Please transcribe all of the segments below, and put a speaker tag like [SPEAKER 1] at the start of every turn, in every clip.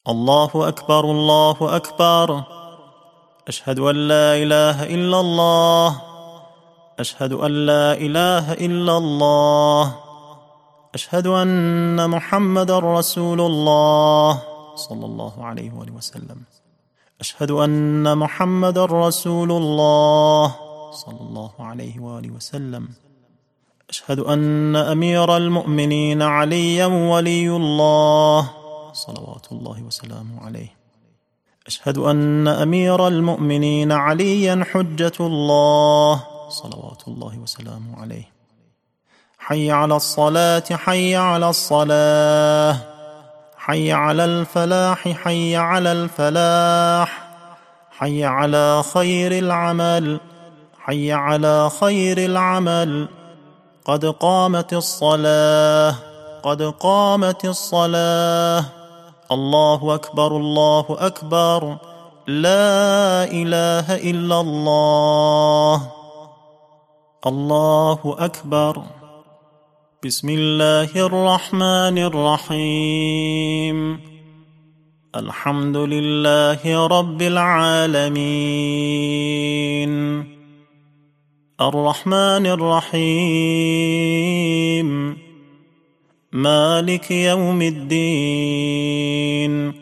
[SPEAKER 1] الله أكبر الله أكبر. أشهد أن لا إله إلا الله. أشهد أن لا إله إلا الله. أشهد أن محمدًا رسول الله صلى الله عليه وآله وسلم. أشهد أن محمدًا رسول الله صلى الله عليه وآله وسلم. أشهد أن أمير المؤمنين عليًا ولي الله صلوات الله وسلامه عليه. أشهد أن أمير المؤمنين عليًا حجة الله صلوات الله وسلامه عليه. حي على الصلاة حي على الصلاة، حي على الفلاح حي على الفلاح، حي على خير العمل حي على خير العمل. قد قامت الصلاة قد قامت الصلاة. الله أكبر الله أكبر. لا إله إلا الله. الله أكبر. بسم الله الرحمن الرحيم. الحمد لله رب العالمين. الرحمن الرحيم. مالك يوم الدين.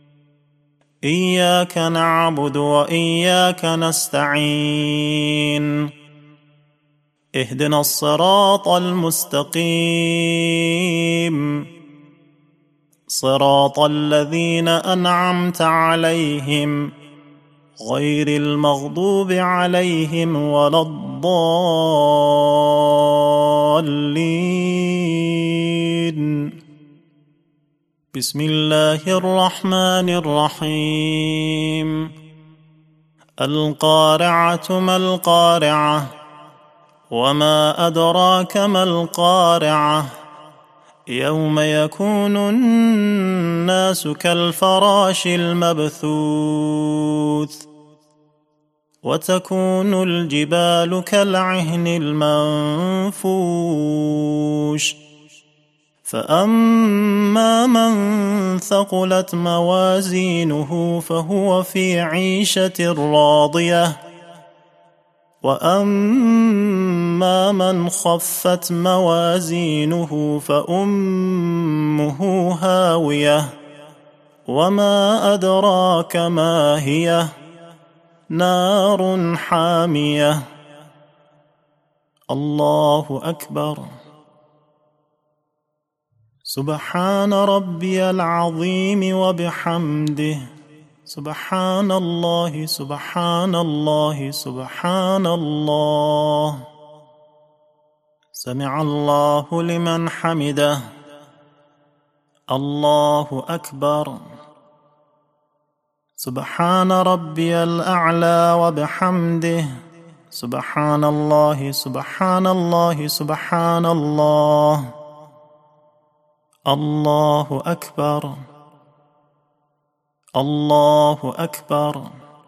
[SPEAKER 1] إياك نعبد وإياك نستعين. اهدنا الصراط المستقيم، صراط الذين أنعمت عليهم غير المغضوب عليهم ولا الضالين. بسم الله الرحمن الرحيم. القارعة ما القارعة، وما أدراك ما القارعة. يوم يكون الناس كالفراش المبثوث، وتكون الجبال كالعهن المنفوش. فأما من ثقلت موازينه فهو في عيشة راضية، وأما من خفت موازينه فأمه هاوية. وما أدراك ما هي، نار حامية. الله أكبر. سبحان ربي العظيم وبحمده. سبحان الله سبحان الله سبحان الله. سمع الله لمن حمده. الله أكبر. سبحان ربي الأعلى وبحمده. سبحان الله سبحان الله سبحان الله. الله أكبر. الله أكبر.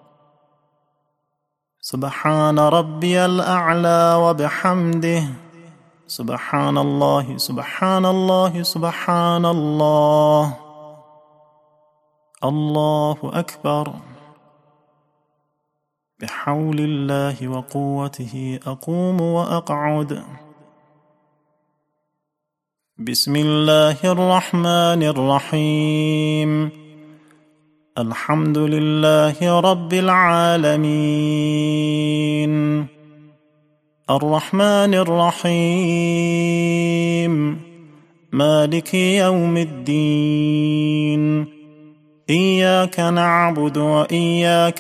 [SPEAKER 1] سبحان ربي الأعلى وبحمده. سبحان الله سبحان الله سبحان الله. الله أكبر. بحول الله وقوته أقوم وأقعد. بسم الله الرحمن الرحيم. الحمد لله رب العالمين. الرحمن الرحيم. مالك يوم الدين. إياك نعبد وإياك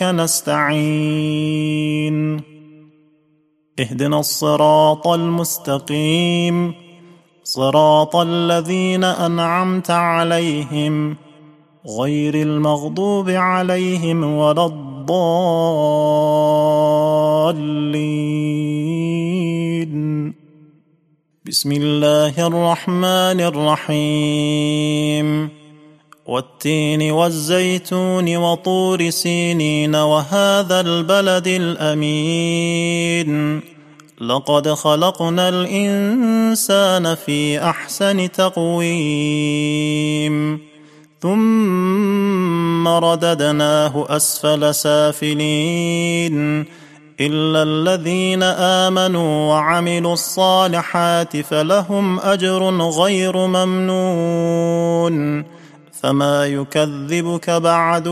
[SPEAKER 1] نستعين. اهدنا الصراط المستقيم، صراط الذين أنعمت عليهم غير المغضوب عليهم ولا الضالين. بسم الله الرحمن الرحيم. والتين والزيتون وطور سينين وهذا البلد الأمين. لقد خلقنا الإنسان في أحسن تقويم. ثم ثم رددناه أسفل سافلين إلا الذين آمنوا وعملوا الصالحات فلهم أجر غير ممنون فما يكذبك بعد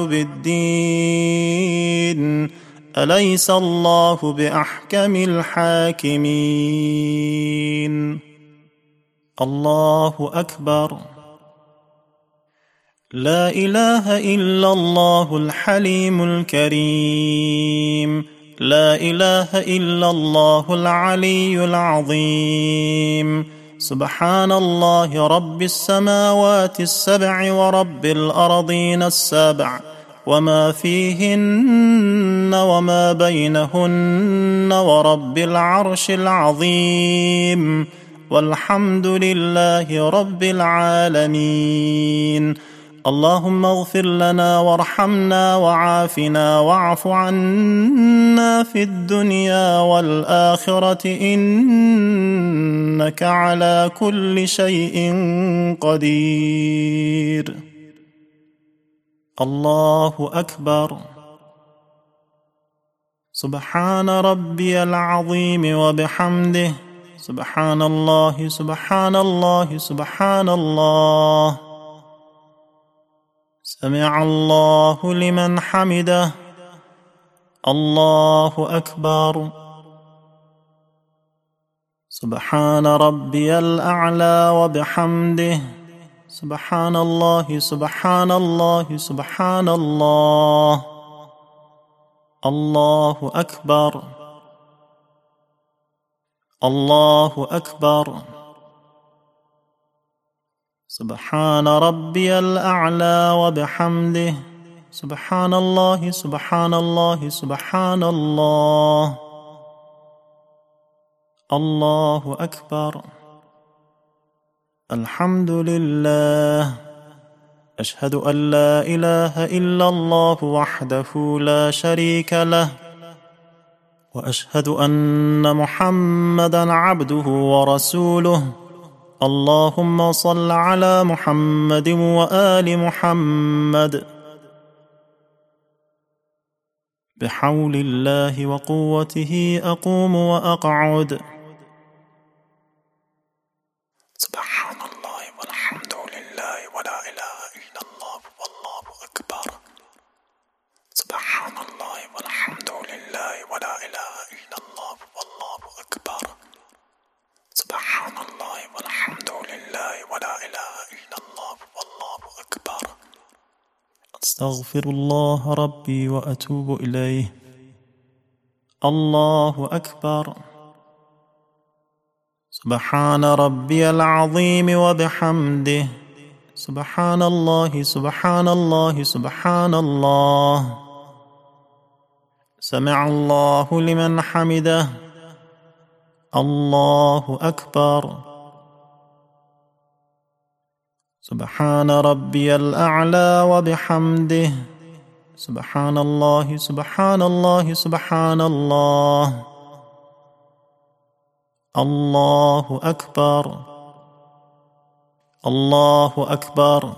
[SPEAKER 1] بالدين أليس الله بأحكم الحاكمين. الله أكبر. لا إله إلا الله الحليم الكريم. لا إله إلا الله العلي العظيم. سبحان الله رب السماوات السبع ورب الأرضين السبع وما فيهن وما بينهن ورب العرش العظيم والحمد لله رب العالمين. اللهم اغفر لنا وارحمنا وعافنا واعف عنا في الدنيا والآخرة إنك على كل شيء قدير. الله أكبر. سبحان ربي العظيم وبحمده. سبحان الله سبحان الله سبحان الله. سمع الله لمن حمده. الله أكبر. سبحان ربي الأعلى وبحمده. سبحان الله سبحان الله سبحان الله. الله أكبر. الله أكبر. سبحان ربي الأعلى وبحمده. سبحان الله سبحان الله سبحان الله. الله أكبر. الحمد لله. أشهد أن لا إله إلا الله وحده لا شريك له وأشهد أن محمدًا عبده ورسوله. اللهم صل على محمد وآل محمد. بحول الله وقوته أقوم وأقعد. سبحان الله والحمد لله ولا إله إلا الله والله أكبر. سبحان الله والحمد لله ولا إله إلا الله والله أكبر. سبحان الله والحمد لله ولا إله إلا الله والله أكبر. أستغفر الله ربي وأتوب إليه. الله أكبر. سبحان ربي العظيم وبحمده. سبحان الله سبحان الله سبحان الله. سمع الله لمن حمده. الله أكبر. سبحان ربي الأعلى وبحمده. سبحان الله سبحان الله سبحان الله. الله أكبر. الله أكبر.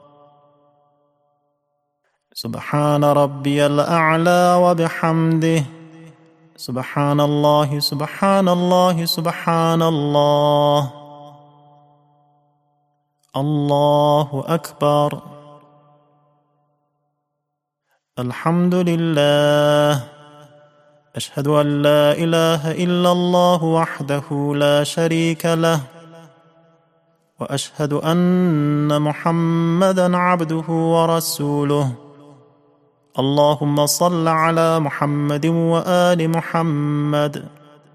[SPEAKER 1] سبحان ربي الأعلى وبحمده. سبحان الله سبحان الله سبحان الله. الله أكبر. الحمد لله. أشهد أن لا إله إلا الله وحده لا شريك له وأشهد أن محمدًا عبده ورسوله. اللهم صل على محمد وآل محمد.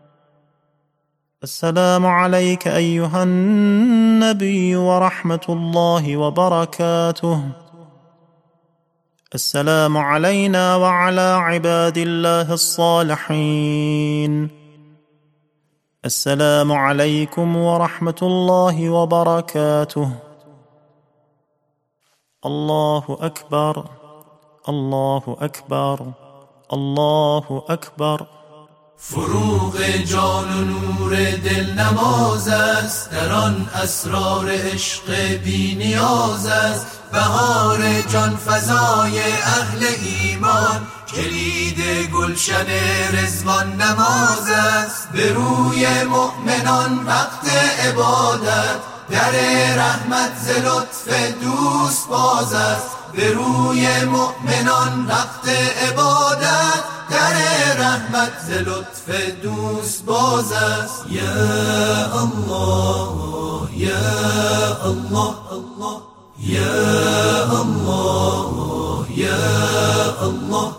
[SPEAKER 1] السلام عليك أيها النبي ورحمة الله وبركاته. السلام علينا وعلى عباد الله الصالحين. السلام عليكم ورحمة الله وبركاته. الله أكبر. الله أكبر. الله أكبر.
[SPEAKER 2] فروغ جان و نور دل نماز است، در آن اسرار عشق بی نیاز است. بهار جان فضای اهل ایمان، کلید گلشن رضوان نماز است. به روی مؤمنان وقت عبادت، در رحمت ز لطف دوست باز است. به روی مؤمنان وقت عبادت، در رحمت ز لطف دوست باز است. یا الله یا الله الله یا الله یا الله